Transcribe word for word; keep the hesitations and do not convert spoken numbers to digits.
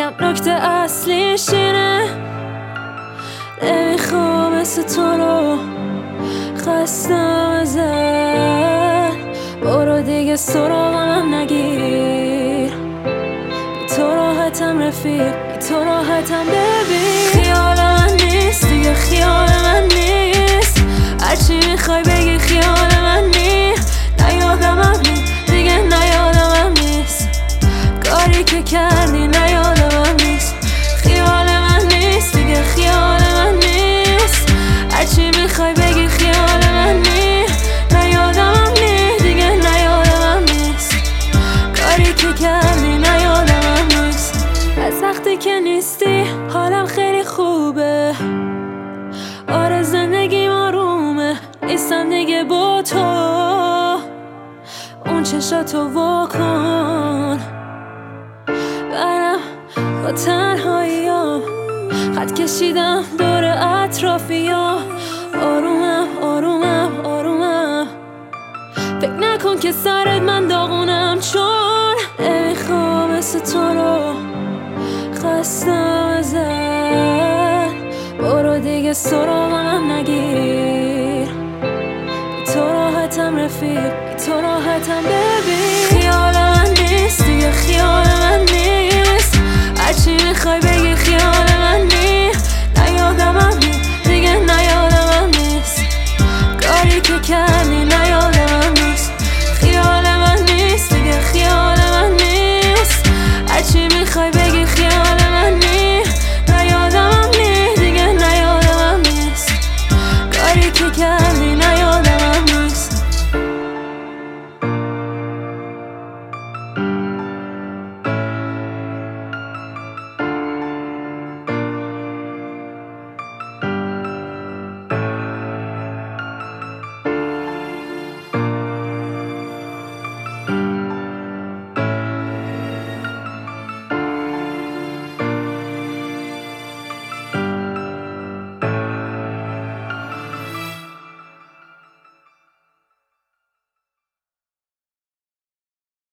میگم نکته اصلیش اینه نمیخوام مثل تو رو خستم ازت برو دیگه سراغم نگیر بی تو راحتم رفیق بی تو راحتم ببین خیال من نیست دیگه خیال من نیست هرچی میخوای بگی خیال من نیست نیادمم نیست دیگه نیادمم نیست کاری که کردی نیادمم نیست خیال من نیست دیگه خیال من نیست هرچی میخوای بگی خیال من نیست نیادمم نیست دیگه نیادمم نیست کاری که کردی نیادمم نیست از وقتی که نیستی حالم خیلی خوبه آره زندگیم آرومه نیستم دیگه با تو اون چشاتو واکن برم با تنهاییام خط کشیدم دور اطرافیام آرومم آرومم آرومم فکر نکن که سرت من داغونم چون نمیخوام مثل تو رو خستم ازت برو دیگه سراغم نگیر بی تو راحتم رفیق بی تو راحتم ببین خیال من نیست دیگه خیال من نیست هرچی میخوای بگی خیال من نیست نیادمم نیست دیگه نیادمم نیست کاری که کردی